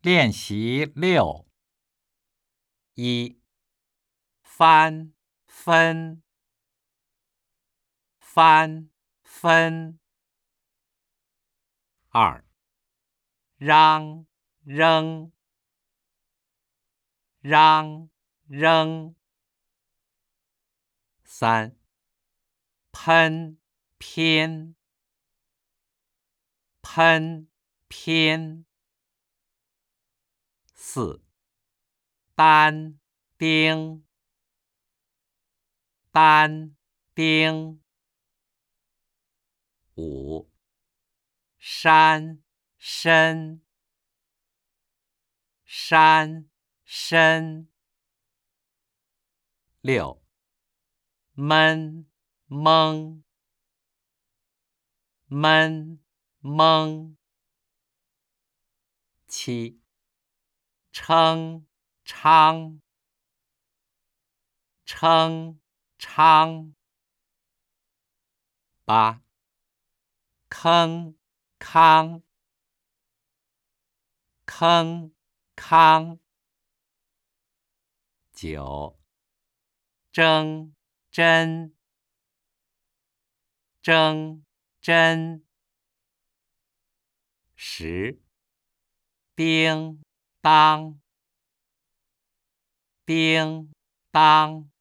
练习6。1. 翻分，翻分。2. 嚷扔，嚷扔。3. 喷偏，喷偏。4. 单丁，单丁。5. 山参，山参。6. 闷蒙，闷蒙。7. 称昌，称昌。8. 坑康，坑康。9. 争真，争真。10. 叮当，叮当。